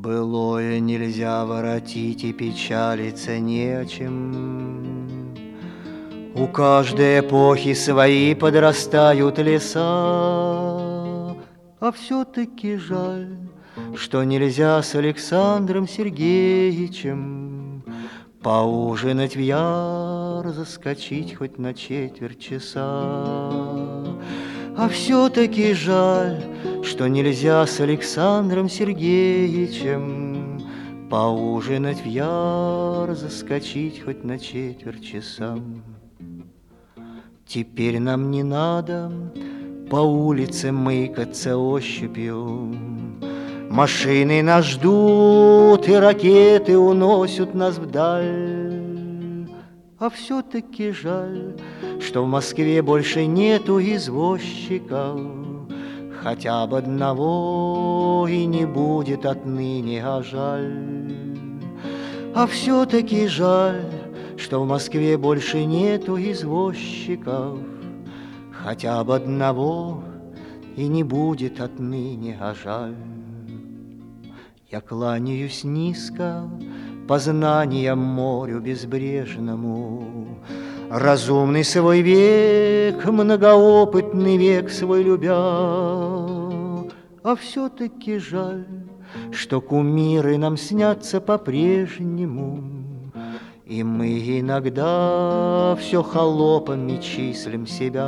Былое нельзя воротить, и печалиться не о чем. У каждой эпохи свои подрастают леса, а все-таки жаль, что нельзя с Александром Сергеевичем поужинать в яр, заскочить хоть на четверть часа. А все-таки жаль, что нельзя с Александром Сергеевичем поужинать в яр, заскочить хоть на четверть часа. Теперь нам не надо по улице мыкаться ощупью. Машины нас ждут, и ракеты уносят нас вдаль. А все-таки жаль, что в Москве больше нету извозчиков, хотя бы одного и не будет отныне, а жаль. А все-таки жаль, что в Москве больше нету извозчиков, хотя бы одного и не будет отныне, а жаль. Я кланяюсь низко познаниям морю безбрежному, разумный свой век, многоопытный век свой любя. А все-таки жаль, что кумиры нам снятся по-прежнему, и мы иногда все холопами числим себя.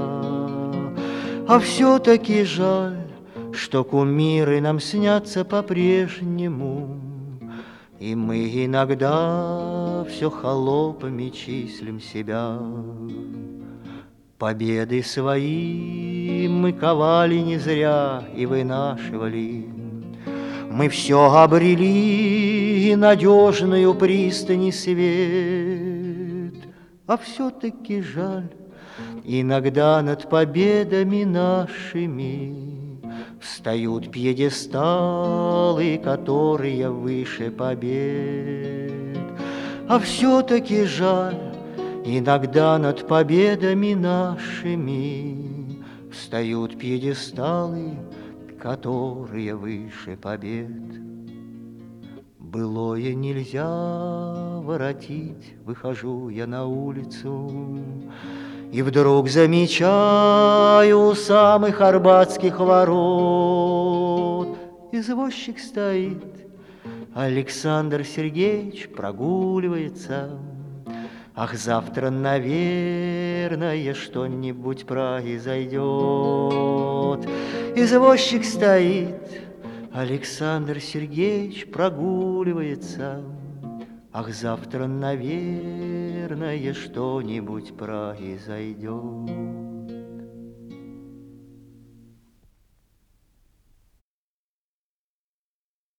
А все-таки жаль, что кумиры нам снятся по-прежнему, и мы иногда все холопами числим себя. Победы свои мы ковали не зря и вынашивали. Мы все обрели и надежную пристань и свет. А все-таки жаль, иногда над победами нашими встают пьедесталы, которые выше побед. А все-таки жаль, иногда над победами нашими встают пьедесталы, которые выше побед. Былое нельзя воротить, выхожу я на улицу, и вдруг замечаю у самых арбатских ворот извозчик стоит, Александр Сергеевич прогуливается. Ах, завтра, наверное, что-нибудь произойдет. Извозчик стоит, Александр Сергеевич прогуливается. Ах, завтра, наверное, что-нибудь произойдет.